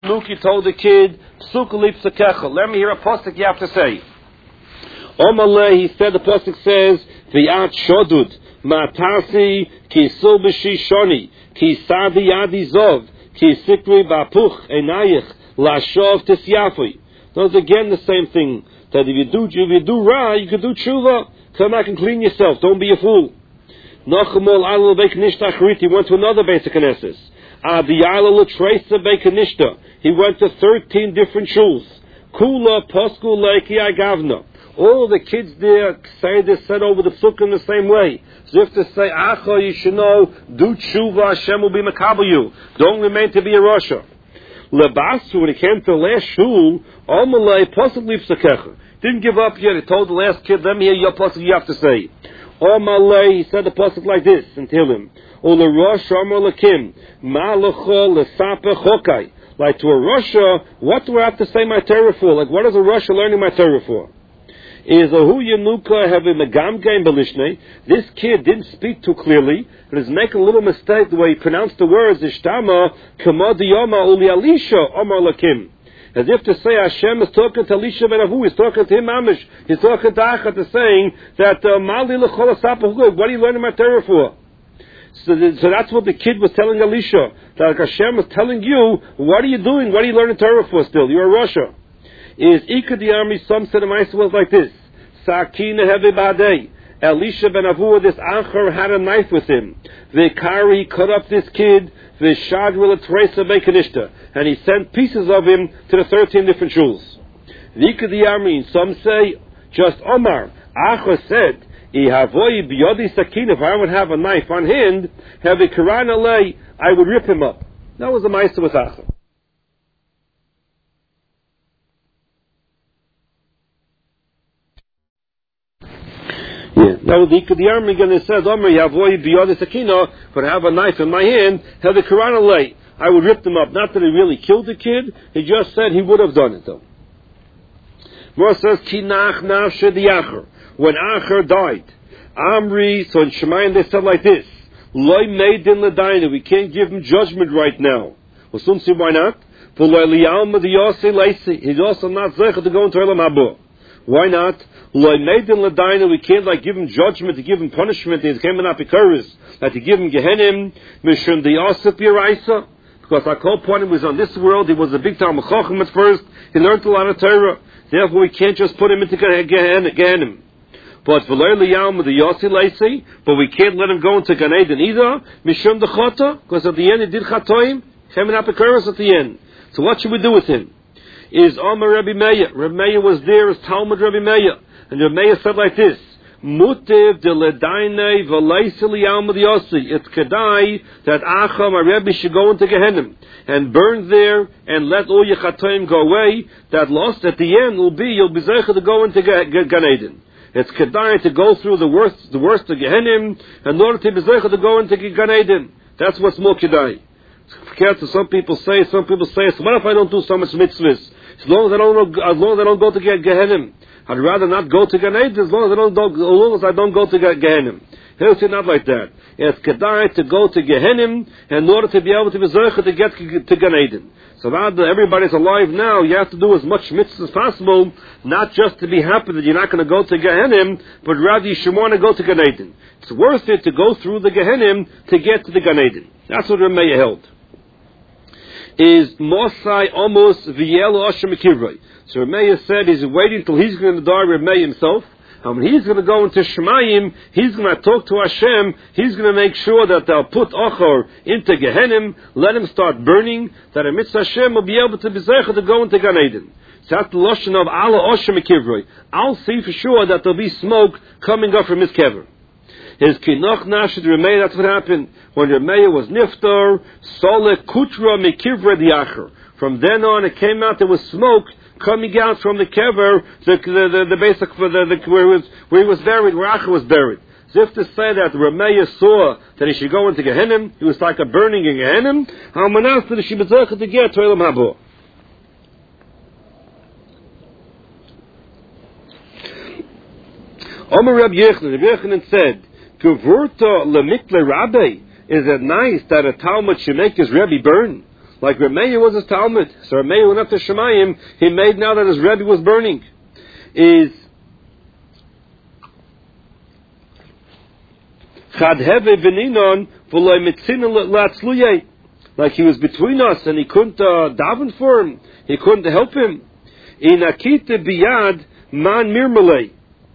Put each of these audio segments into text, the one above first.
Nuki told the kid, let me hear a pasuk you have to say. Omaleh, he said, the pasuk says, V'at shodud, matasi, ki sul b'shishoni, ki sadi yadi zov, ki sikri b'apuch enayich, lashov tisyafui. Those again the same thing, that if you do ra, you can do tshuva. Come back and clean yourself, don't be a fool. Nachamol alal beik nishta achriti, he went to another basic knesses. Adiyala l'treisa beik nishta, he went to 13 different shuls. Kula posku leiki agavna. All the kids there say they said over the psukim in the same way. So if they say, Acha, you should know, do tshuva, Hashem will be makabel you. Don't remain to be a Rasha. Lebasu, when he came to the last shul, Omalei possibly psakecha. Didn't give up yet. He told the last kid, let me hear your pasuk you have to say. Omalei, he said the pasuk like this, and tell him, Ule Rosh Amar Lakim, Malacha Lesape Chokai. Like to a Rasha, what do I have to say my Torah for? Like what is a Rasha learning my Torah for? Is a hu yenuka have a megam game belishne. This kid didn't speak too clearly, but is making a little mistake the way he pronounced the words Ishtama Kamad Yoma Uli Alisha Omar Lakim. As if to say Hashem is talking to Elisha ben Avu, he's talking to him Amish, he's talking to Achat, is saying that Mali L'chol Asapah, what are you learning my Torah for? So that's what the kid was telling Elisha, that Hashem was telling you, what are you doing? What are you learning Torah for still? You're a Rasha. Is Ika the army, some said the Maisa was like this. Sakina heavy badei. Elisha ben Avu, this Anchor had a knife with him. The Kari cut up this kid, the Shadwil Teresa Bekanishta, and he sent pieces of him to the 13 different shuls. The Ika the army, some say, just Omar. Anchor said, Ihavoi biyodi Sakina, if I would have a knife on hand, have a Quran alay, I would rip him up. That was the Maisa with Anchor. Yeah. Now the army again says, Omer Yavoy biyod sakina, but I have a knife in my hand, have the Quran alay, I would rip them up. Not that he really killed the kid, he just said he would have done it though. More says, Kinach nafshe diacher. When Acher died, Amri, so in Shemayim they said like this, Loi meidin l'dainu, we can't give him judgment right now. Well, soon see why not? For Loi he's also not zecher to go into Elam Haba. Why not? We can't like give him judgment, to give him punishment, that to give him Gehenim, because our whole point was on this world, he was a big Talmud Chacham at first, he learned a lot of Torah, therefore we can't just put him into Gehenim. But we can't let him go into Gan Eden either, because at the end he did Chatoim, at the end. So what should we do with him? Is Omer Rabbi Meir. Rabbi Meir was there as Talmud Rabbi Meir. And Rabbi Meir said like this, Mutiv de ledaine v'leisili alma diyosi. It's kedai that Acham, our Rebbe, should go into Gehenim and burn there and let all your chatoim go away. That lost at the end will be, you'll be zeicha to go into Gan Eden. It's kedai to go through the worst of Gehenim in order to be zeicha to go into Gan Eden. That's what's more kedai. Some people say, so what if I don't do so much mitzvahs? As long as I don't go to Gehenim. I'd rather not go to Gan Eden as long as I don't go to Gehenim. He'll say not like that. It's kedai to go to Gehenim in order to be able to be zeicha to get to Gan Eden. So now that everybody's alive now, you have to do as much mitzvahs as possible, not just to be happy that you're not going to go to Gehenim, but rather you should want to go to Gan Eden. It's worth it to go through the Gehenim to get to the Gan Eden. That's what Rameh held. Is Mosai Amos V'yelo Oshem Kivrei. So Rameh said he's waiting till he's going to die, Rameh himself, and when he's going to go into Shemayim, he's going to talk to Hashem, he's going to make sure that they'll put Ochor into Gehenim, let him start burning, that a mitzvah Hashem will be able to be zeicha to go into Gan Eden. So that's the Lashon of Ala Oshem Kivrei. I'll see for sure that there'll be smoke coming up from his kever. His Kinoch Nashid Rameh, that's what happened. When Rameh was Niftar, Sole Kutra Mekivre Diacher. From then on, it came out, there was smoke coming out from the kever, the basic, where he was buried, where Acher was buried. As if to say that Rameh saw that he should go into Gehenim, he was like a burning in Gehenim, how manas that he should be zeicha to get to Elam Haba. Omer Rabbi Yochanan said, Gevurta lemikle Rabbi, is it nice that a Talmud should make his Rebbe burn? Like Reb Meir was his Talmud. So Reb Meir went up to Shemayim, he made now that his Rebbe was burning. Is like he was between us and he couldn't daven for him. He couldn't help him. Inakite biyad man mirmalei.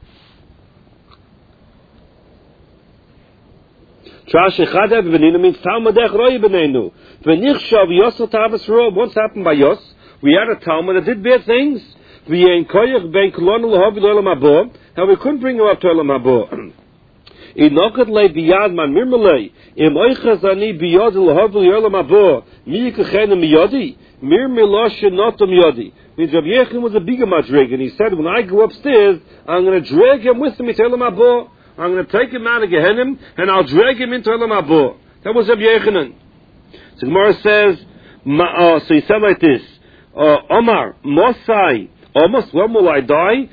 Trash echad beninu means Talmudech roi benenu. V'nichshav yosel tavas ro. Once happened by Yos, we had a Talmud that did bad things. V'yein koyach ben kolon l'hav l'olam habo. And we couldn't bring him up to olam habo. Inokad le biyad man mirmalei. Im oichaz ani biyad l'hav l'olam habo. Mi yikachenu miyadi. Mirmilosh notam yadi. Means Rabbi Yechon was a bigger madrig, and he said, when I go upstairs, I'm going to drag him with me to Elam Habo. I'm going to take him out of Gehenim, and I'll drag him into Elam Habo. That was Rabbi Yechonon. So Gemara says, so he said like this, Omar, Mosai, almost when will I die?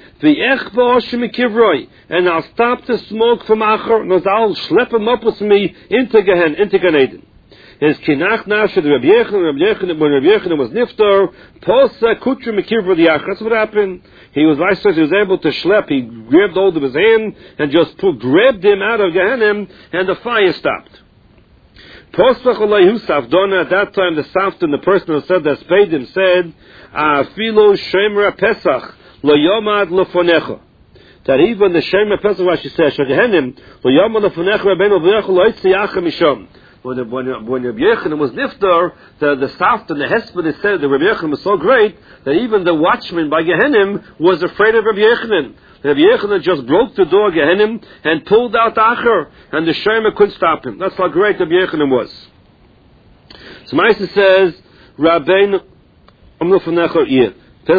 And I'll stop the smoke from Achor, and I'll schlep him up with me into Gehen, into Gan Eden. His kinach nashed Rabbi Yechonon, when Rabbi Yechonon was niftar, posa kutra mekivra the Achor. That's what happened. He was able to schlep. He grabbed hold of his hand and just grabbed him out of Gehenim, and the fire stopped. Posach olay hu safdona. At that time, the safdon, the person who said that spade him, said, "Afilo shemra pesach lo yomad lefonecha." That even the shemra pesach, what she says, Gehenim lo yomad lefonecha rabbeinu v'necha lo yitziyachem misham. When Rabbi Yechonon was niftar, the safdon, the hesped said that Rabbi Yechonon was so great that even the watchman by Gehenim was afraid of Rabbi Yechonon. Rabbi Yechonon just broke the door of Gehenim and pulled out the Achor, and the Shema couldn't stop him. That's how great Rabbi Yechonon was. So Maisa says, Rabbeinu, Rabbeinu.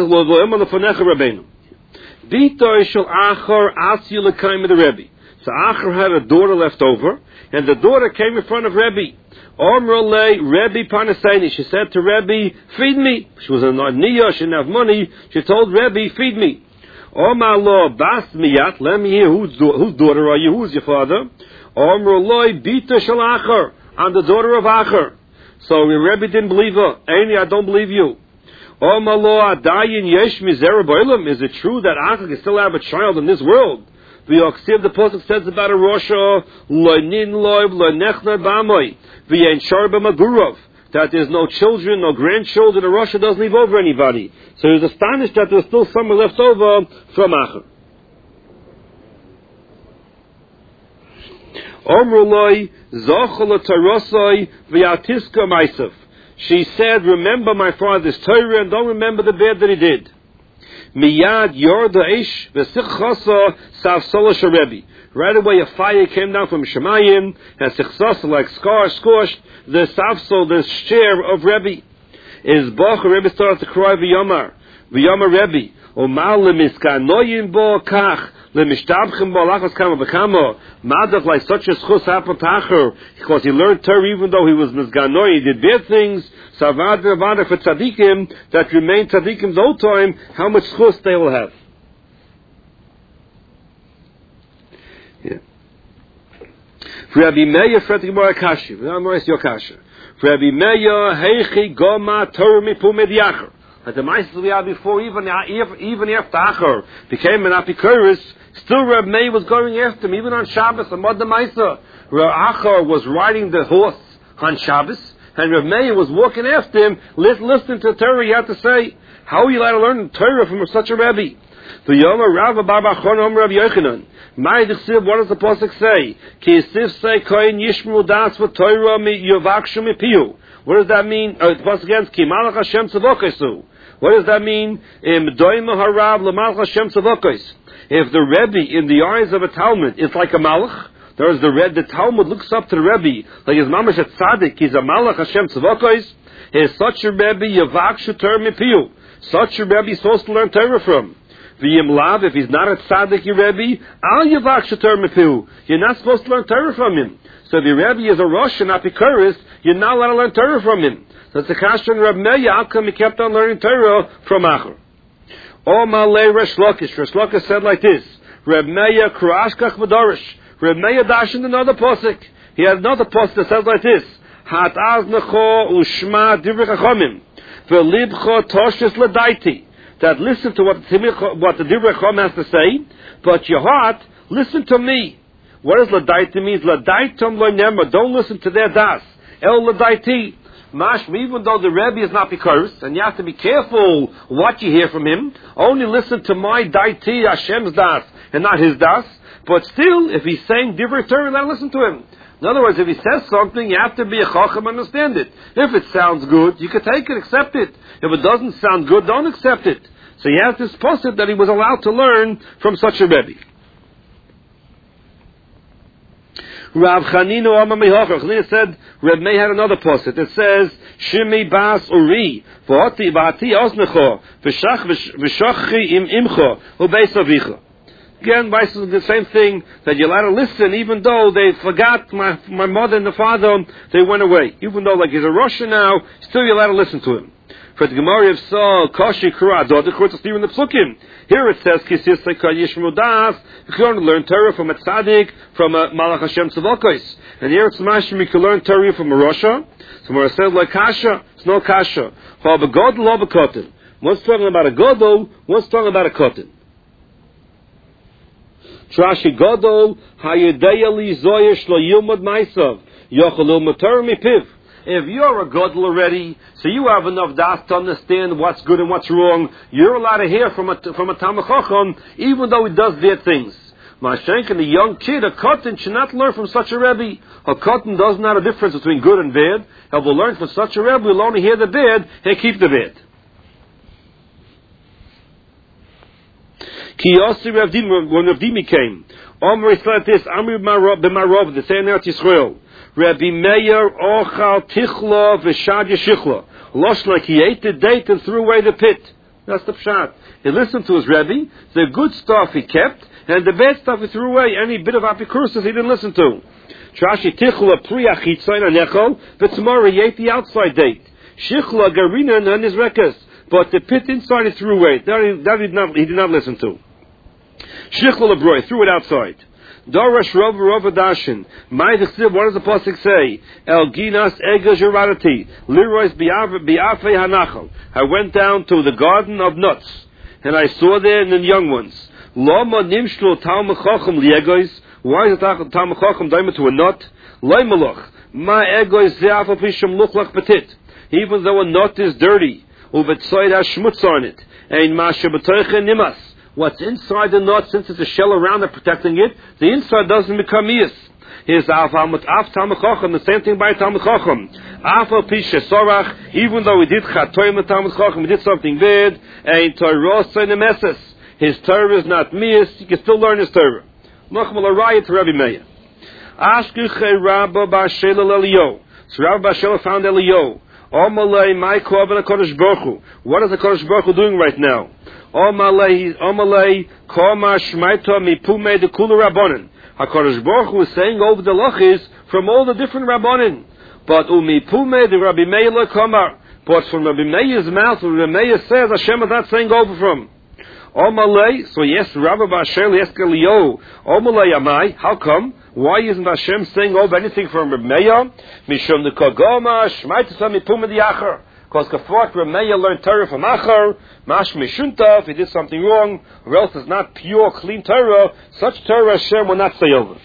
B'toy shel Achor asyu l'kaim the Rebbe. So Achor had a daughter left over, and the daughter came in front of Rebbe. Omrolei Rebbe Panaseni. She said to Rebbe, feed me. She was a niyah, she didn't have money. She told Rebbe, feed me. Omalo Bas Miyat, let me hear whose daughter are you? Who's your father? Omrolei Bita Shel Achor. I'm the daughter of Achor. So Rebbe didn't believe her. Aini, I don't believe you. Omalo Adayin Yesh Mizera Boilam. Is it true that Achor can still have a child in this world? The Pasuk says about a Rosha, Loinin Loib, Loinechna Bamoy, V'yen Sharba Magurov, that there's no children, no grandchildren, a Rosha doesn't leave over anybody. So he was astonished that there was still someone left over from Achor. Omruloi, Zochol Tarosoi, V'yatiska Maisov. She said, remember my father's Torah and don't remember the bad that he did. Miyad Yorda Eish V'Sichchasa Savsolash Rebbe. Right away a fire came down from Shemayim and Sichchasa like scorched the Savsol, the share of Rebbe. Is Bach Rebbe started to cry V'Yomar Rebbe Omal Lemiskanoyim Bo Kach Lemishtabchim Bo Lachas Kama B'Kama Madach like such a schus happened to Achor because he learned Torah even though he was Misganoy, he did bad things. Savad V'Vada for tzaddikim that remain tzaddikim's whole time, how much schus they will have. Yeah. For Rabbi Meir, Fred Gemara Kashi. V'Amores Yokasha. For Rabbi Meir, Heichi Goma Torah Mipu Mediachar. At the Meister we had before, even after Achor became an Apikoros, still Rabbi Meir was going after him, even on Shabbos, and Mod the Meister. Achor was riding the horse on Shabbos, and Rav Meir was walking after him, listening to the Torah he had to say. How are you allowed to learn Torah from such a Rebbe? The Yoma Rav Baba Chon Rav Yechonon. What does the Pasuk say? Ki Yisif say Koyin Yishmu Das V'Torah Yovakshu Mipiu. What does that mean? The Pasuk against Ki Malach Hashem Tzavokesu. What does that mean? Doima Harav L'Malach Hashem Tzavokes. If the Rebbe in the eyes of a Talmud is like a Malach, there's the Talmud looks up to the Rebbe like his mamash at Tzaddik. He's a Malach Hashem Tzavokos. Is such a Rebbe Yavakshu Torah Mipiu. Such a Rebbe is supposed to learn Torah from. V'yim lav, if he's not a Tzaddik, your Rebbe, al Yavakshu Torah Mipiu. You're not supposed to learn Torah from him. So if your Rebbe is a Rosh and Apikoros, you're not allowed to learn Torah from him. So it's a question of Reb Meir. How come he kept on learning Torah from Achor? O Malay Resh Lakish. Resh Lakish said like this: Reb Meir Kurashkach Madorish. Reb Meir dashed in another pasuk. He had another pasuk that says like this: hat aznecho ushma divrei chachamim v'libcho toshes l'daiti. That listen to what the divrei chacham has to say, but your heart listen to me. What does l'daiti means? L'daitum lo nemar. Don't listen to their das. El l'daiti. Mashma, even though the Rebbe is not because, and you have to be careful what you hear from him, only listen to my daiti, Hashem's das, and not his das. But still, if he's saying divrei Torah, then listen to him. In other words, if he says something, you have to be a chacham and understand it. If it sounds good, you can take it, accept it. If it doesn't sound good, don't accept it. So he has this posset that he was allowed to learn from such a Rebbe. Rav Chanina Amar Mehocher. Chanina said, Reb Meir had another posset. It says, Shimi Bas Uri, V'hati Osnecho, V'shachchi Im Imcho, U'beis Avicha. Again, the same thing, that you're allowed to listen, even though they forgot my mother and the father, they went away. Even though, like, he's a Russian now, still you're allowed to listen to him. For the Gemara of Saul, Kashi Kura, the Kurta Stephen the Psukim. Here it says, Kisis Yishmu Das, you can learn Torah from a tzaddik, from a Malach Hashem Tzavokos. And here it's mashim, you can learn Torah from a Russia. So when I said, like Kasha, it's no Kasha. For a Godel, or a Kotten. One's talking about a Godel, one's talking about a Kotten. Trashi Godol, Hayedaya Li Zoyesh Lo Yilmud Maisav, Yochelu Matar Mipiv. If you're a Godel already, so you have enough das to understand what's good and what's wrong, you're allowed to hear from a Talmid Chacham, even though he does bad things. Mashenk and the young kid, a Kotten, should not learn from such a Rebbe. A Kotten doesn't know the difference between good and bad. If we'll learn from such a Rebbe, we'll only hear the bad and keep the bad. Ki Yossi Rav Dimi, when Rav Dimi came, Omer is like this, Amri b'marov, the same Eretz Yisrael, Rabbi Meir ochal tichla v'shad yeshichla, losh like he ate the date and threw away the pit. That's the pshat. He listened to his Rebbe, the good stuff he kept, and the bad stuff he threw away, any bit of apikursus he didn't listen to. Trashi tichla pri achitzayin anechol, but tomorrow he ate the outside date. Shichla garina and his rekas, but the pit inside he threw away. That he did not listen to. Shichol Abroy, threw it outside. Darash Rav Dashin. What does the pasuk say? El Ginas Ega Jeradati. Lirois Biafe Hanachal. I went down to the garden of nuts, and I saw there the young ones. Lama Nimshlo Talmid Chacham Liegois. Why is the Talmid Chacham diamond to a nut? Leimalach. Ma Egois Zeafal Pisham Luchlach Petit. Even though a nut is dirty, Uvetsoid has schmutz on it. Ein Masha B'toiche Nimas. What's inside the nut, since it's a shell around it protecting it, the inside doesn't become yes. Here's Af Talmid Chacham, the same thing by Talmid Chacham. Afal Pisha Sorach, even though he did Chatoim with Talmid Chacham, he did something bad, Ein Torah Nemesis. His Torah is not mias, he can still learn his Torah. Nochmal a riot to Rabbi Meir. Ashkuche Rabba Bashel Elio. So Rabba Bashel found Elio. Omalei my Kovan HaKadosh Baruch Hu. What is the Kadosh Baruch Hu doing right now? Omalei Koma Shmaita Mipume de Kula Rabbanin. HaKadosh Baruch Hu is saying over the lachis from all the different Rabbanin. But Umipume de Rabbi Meir Kamar. But from Rabbi Meir's mouth, Rabbi Meir says Hashem is not saying over from. Omalei, so yes, Rabbi Bashel, yes, Galio. Omalei Amai, how come? Why isn't Hashem saying over anything from Rabbi Meir? Mishum the Kagoma, Shmaitasam Mipuma the Acher. Because Kafort Rabbi Meir learned Torah from Acher, Mash Mishunta, if he did something wrong, or else it's not pure, clean Torah, such Torah Hashem will not say over.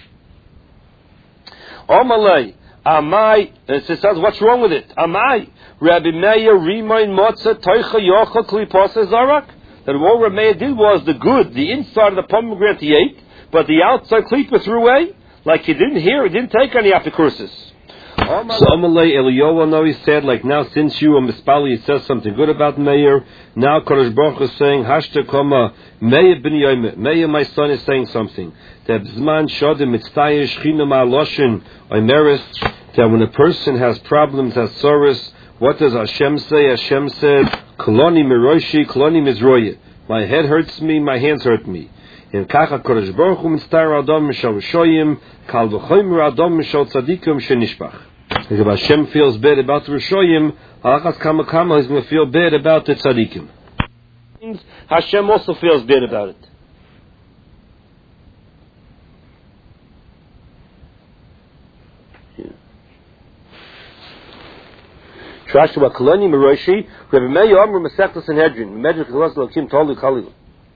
Omalei, Amai, and it says, what's wrong with it? Amai, Rabbi Meir, Rimain Motza, Toicha Yocha, Klipasa Zarak. That what Rabbi Meir did was the good, the inside of the pomegranate he ate, but the outside klipa threw away, like he didn't hear, he didn't take any apikursis. So Amalei Eliyahu, no, he said, like now since you are Mispali, he says something good about Meir. Now Kadosh Baruch Hu is saying, Hashta Koma, Meir ben Yoime, Meir, my son, is saying something. That Bzman Shodim Mitztayish Chinam Aloshin Oimeris, that when a person has problems, has sorrows, what does Hashem say? Hashem said, Koloni Miroshi, Koloni Mizroye. My head hurts me, my hands hurt me. In Kacha Kodesh Baruch Hu Mitztayir Adam Mishal Rishoyim, Kal V'choyim Adam Mishal Tzadikim Shenishbach. If Hashem feels bad about the Rishoyim, Halachas Kama Kama, he's going to feel bad about the Tzadikim. Hashem also feels bad about it. Trash wa Kalani Meroshi, Rabbi Meir Amr Masechta Sanhedrin, Medrich Chalas Lokim Tolu Khalil.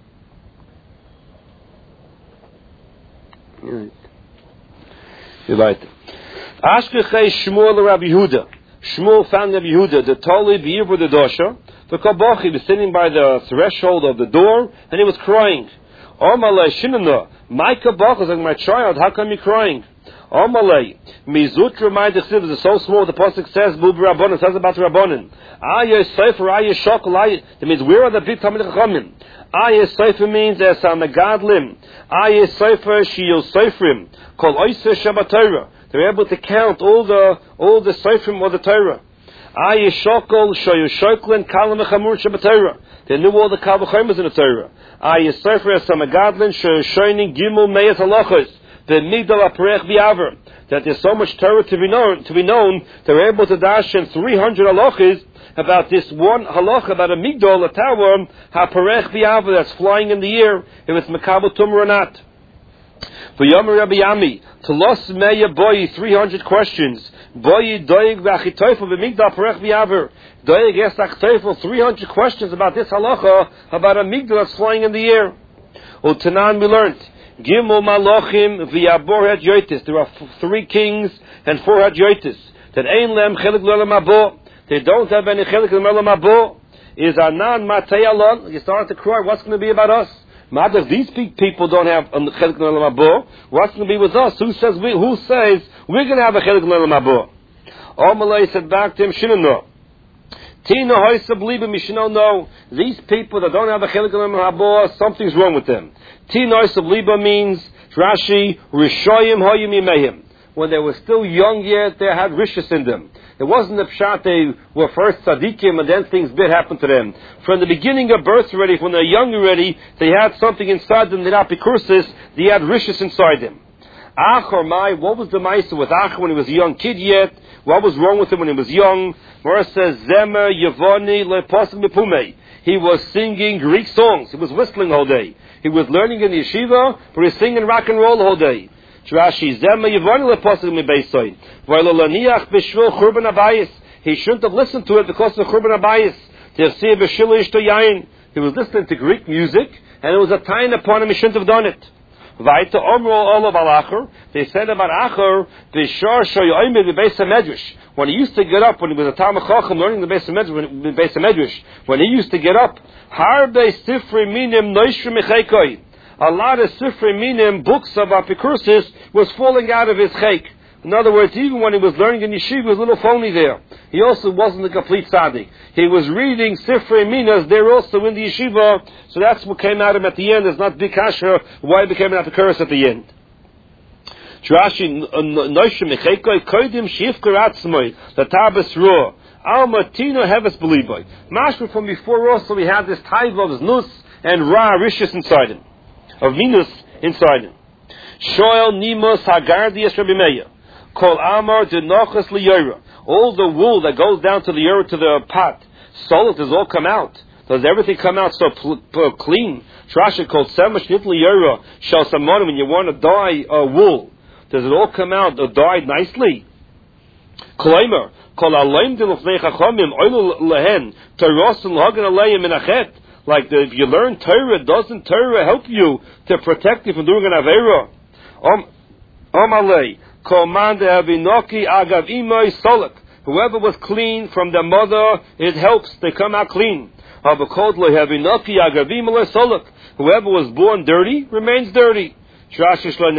You like it. Ashkechei Shmuel Rabbi Yehuda. Shmuel found Rabbi Yehuda, the Toli B'Yivur the Dosha. The Kabachi was sitting by the threshold of the door, and he was crying. Omalei Shinana, my Kabach is like my child, how come you're crying? Omalei, Mizut remind the Chsiv is so small, the Pasuk says, Bub Rabbanan, says about Rabbanan. Ayah Sefer, Ayah Shokal, that means where are the big Talmid Chachamim? Ayah Sefer means as on the Gadlim. Ayah Sefer, Shiyol Seferim, Kol Oyser Shabbat Torah. They're able to count all the Seferim of the Torah. Ayah Shokal, Shoyu Shoklin, Kalam Echamur Shabbat Torah. They knew all the Kal V'chomas in the Torah. Ayah Sefer, as on the Gadlim, Shoyu Shoyning, Gimel Meyat Halachos. The Migdal Aparech B'Aver, that there's so much Torah to be known, they're able to dash in 300 halachas about this one halacha, about a Migdal, a tower, Aparech B'Aver, that's flying in the air, if it's Mekabel Tumor or not. For Yomer Rabbi Yami, to Los Meya Boyi, 300 questions. Boyi Doig V'Achitoifel B'Migdal Aparech B'Aver. Doig Es Achitoifel, 300 questions about this halacha, about a Migdal that's flying in the air. Tanan we learned, Gimel Malachim v'Yabor Hadyotis. There are 3 kings and 4 Hadyotis. That Ein Lem Chelik L'Olam Habo. They don't have any Chelik L'Olam Habo. Is Anan Matei Alon. You start to cry. What's going to be about us? If these people don't have Chelik L'Olam Habo, what's going to be with us? Who says we're going to have a Chelik L'Olam Habo? Omalei said back to him, Shinano. Tina Hoysab Liba Mishino, no, these people that don't have a Chelik L'Olam Habo, something's wrong with them. Tina Hoysab Liba means, Rashi, Rishoyim Hoyim Yimehim. When they were still young yet, they had rishis in them. It wasn't a pshat they were first tzaddikim and then things bad happened to them. From the beginning of birth already, when they're young already, they had something inside them, they had apikursis, they had rishis inside them. Ach or Mai, what was the Maisa with Ach when he was a young kid yet? What was wrong with him when he was young? Mora says, Zemer Yevoni Leposim Bepume. He was singing Greek songs. He was whistling all day. He was learning in the yeshiva, but he was singing rock and roll all day. Rashi, Zemer Yevoni Leposim Bebesoy. Vailolaniach Bishvil Churban Abayis. He shouldn't have listened to it because of Churban Abayis. He was listening to Greek music, and it was a time upon him he shouldn't have done it. They said about Acher, when he used to get up, when he was a Talmid Chacham learning the Beis Medrash, when he used to get up, a lot of Sifrei Minim, books of Apikursis, was falling out of his chayk. In other words, even when he was learning in yeshiva, he was a little phony there. He also wasn't a complete tzaddik. He was reading Sifrei Minas, they're also in the yeshiva, so that's what came out of him at the end. It's not big kasha why he became an Apikurus at the end. Rashi, Noishim Mechekoi, Koidim Shifkar Atzmoi, the Tabas Ruah, Alma Tino Heves Beliboy. Mashma from before also we had this type of Znus and Ra Rishis inside him, of Minus inside him. Shoel Nimus Hagardias Rabbi Meir. Kol Amar Denochas Liyora. All the wool that goes down to the yora, to the pot, Solit does all come out. Does everything come out so clean? Trasha called Semash Nitli Yora Shal Samon, when you want to dye wool, does it all come out dyed nicely? Kolaimer Kol Alaim Dilufnei Chachamim Oil Lehen Taros and Lagan Alayim in Achet. Like if you learn Torah, doesn't Torah help you to protect you from doing an Aveira? Omalei Command Avinoki Agav Imoi Solak. Whoever was clean from their mother, it helps, they come out clean. Whoever was born dirty, remains dirty. A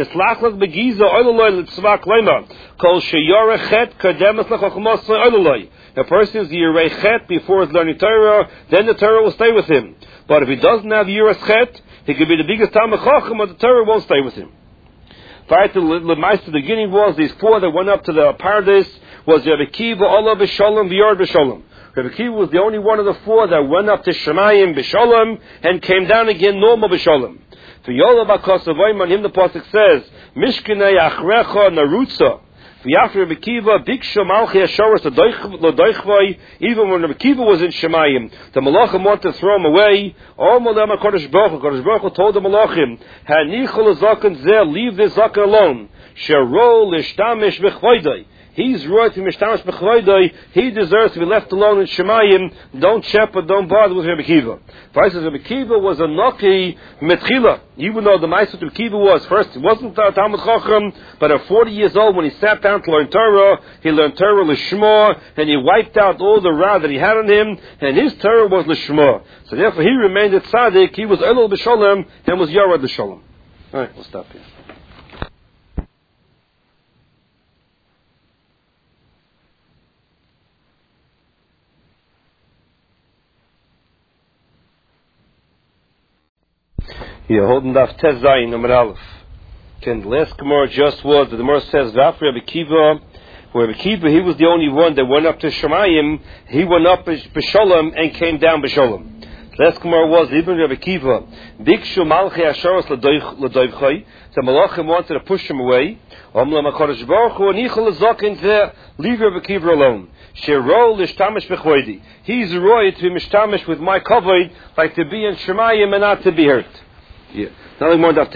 person is Yirei Chet before he's learning Torah, then the Torah will stay with him. But if he doesn't have Yirei Chet, he could be the biggest Talmid Chacham, but the Torah won't stay with him. Prior to the beginning was these 4 that went up to the paradise was Rabbi Kiva, Allah B'Shalom, V'Yard B'Shalom. Rabbi Kiva was the only one of the 4 that went up to Shemayim B'Shalom and came down again normal B'Shalom. For Yola B'Kosavoim, on him the pasuk says, Mishkinei Achrecha Narutza. V'Yafter Rabbi Kiva, Biksha Malchi Hashoras L'Doichvoi. Even when Rabbi Kiva was in Shemayim, the Malachim wanted to throw him away. All Malem HaKadosh Baruch Hu told the Malachim, Hanichol Zaken Zeh, leave this Zaken alone. Shero L'Shtamish V'Chvoidai. He's right to Mishtamash B'chvoidoi. He deserves to be left alone in Shemayim. Don't shepherd, don't bother with Rabbi Kiva. First, Rabbi Kiva was a Noki Metchila. Even though the Ma'aseh Rabbi Kiva was, first, he wasn't a Talmud Chacham, but at 40 years old, when he sat down to learn Torah, he learned Torah L'Shma, and he wiped out all the Ra that he had on him, and his Torah was L'Shma. So therefore, he remained at Tzaddik. He was Elul B'Sholem, and was Yorad B'Sholem. Alright, we'll stop here. Here, holding Daf Tez Zayin, number Aleph. Okay, the last Gemara just was, the Gemara says, V'af Rabbi Kiva, where Rabbi Kiva, he was the only one that went up to Shemayim, he went up B'Sholem and came down B'Sholem. The last Gemara was, even Rabbi Kiva, Bikshu Malchei Asharos L'Doivchai, the Malachim wanted to push him away, Omlam HaKadosh Baruch Hu, and Yichel Zokin to leave Rabbi Kiva alone. Shero L'Shtamish B'Chvoidi. He's right to be Mishtamish with my kavod, like to be in Shemayim and not to be hurt. Yeah. Nothing more than